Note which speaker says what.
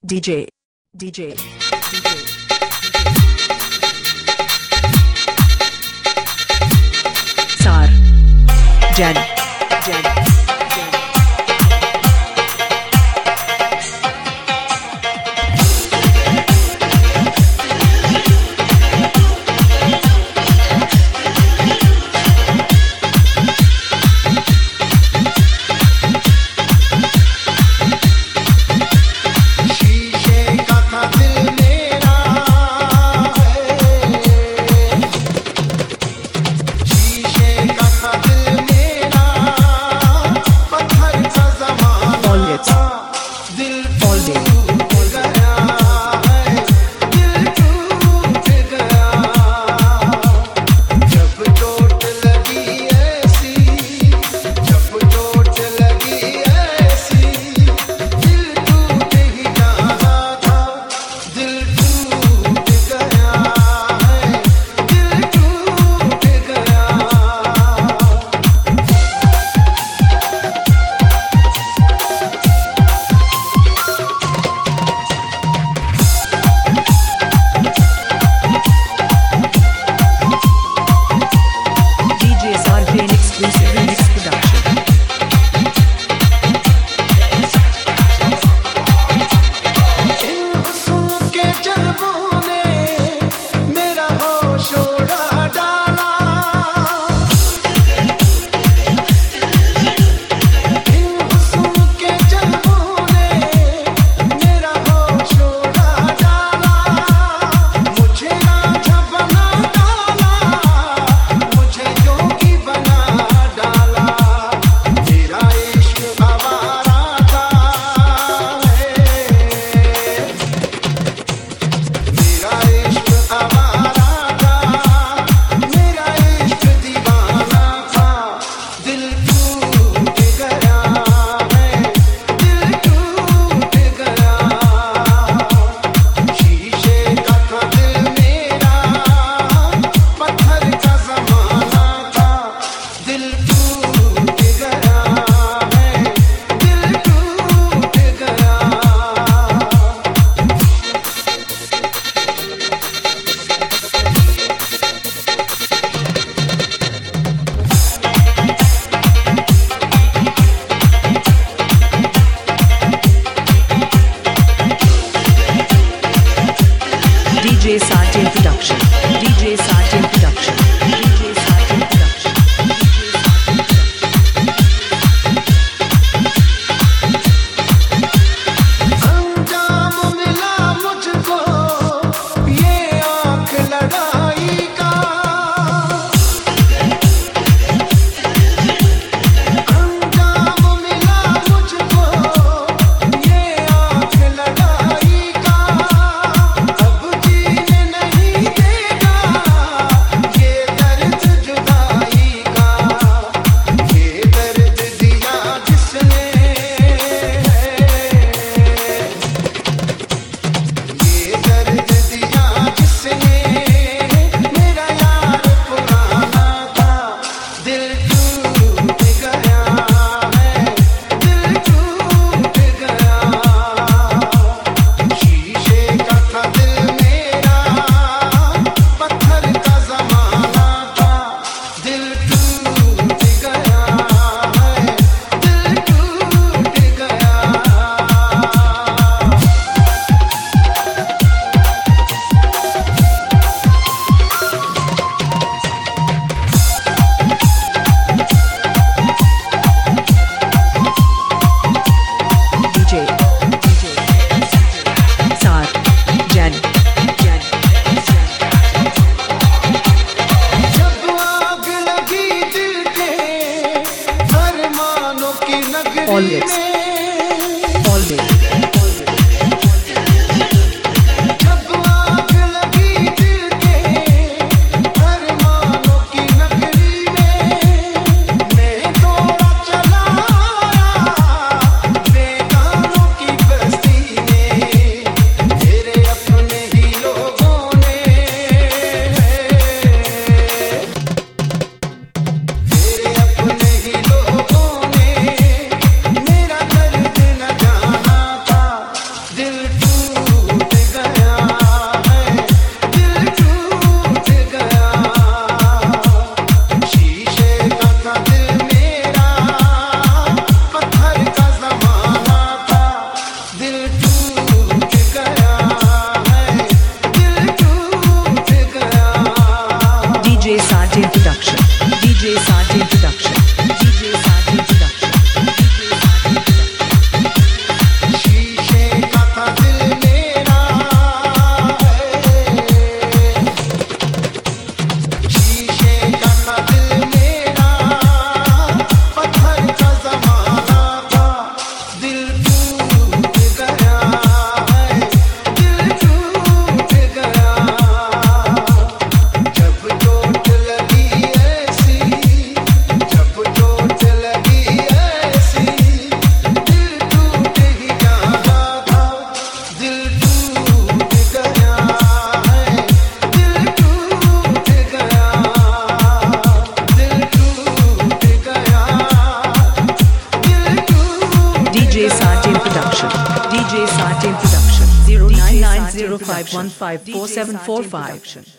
Speaker 1: DJ, DJ, DJ. Sar, Jen, Jen, Jen. DJ Sartin Production. DJ Sartin Production. DJ Sartin Production.
Speaker 2: अंजाम मिला मुझको ये आँख लड़ाई का, अंजाम मिला मुझको ये आँख लड़ाई का। अब जीने नहीं देगा ये दर्द जुदाई का, ये दर्द दिया जिसने, ये दर्द दिया जिसने, मेरा यार पुराना था। दिल टूट गया है, दिल टूट गया। शीशे का था दिल मेरा, पत्थर का ज़माना था। दिल टूट गया है, दिल टूट गया।
Speaker 1: DJ, DJ, Sar, Jen, Jen, Jen.
Speaker 2: जब आग लगी दिल के अरमानों की नगरी
Speaker 1: Always.
Speaker 2: में,
Speaker 1: Always.
Speaker 2: जब आग लगी दिल के अरमानों की नगरी में, मैं दौड़ा चला आया बेगानों की बस्ती में। तेरे अपने ही लोगों ने, तेरे अपने ही लोगों ने मेरा दर्द न जाना था। दिल टूट
Speaker 1: Production. DJ Sargent Production. DJ Sargent Production. DJ Sargent Production.
Speaker 2: शीशे का था दिल मेरा शीशे का था दिल मेरा पत्थर का ज़माना था दिल टूट गया है दिल टूट गया जब चोट लगी ऐसी जब चोट लगी ऐसी दिल टूट ही जाता था दिल टूट गया है दिल टूट गया दिल टूट गया दिल टूट
Speaker 1: DJ Sargent Production. DJ Sargent Production. 099051547445.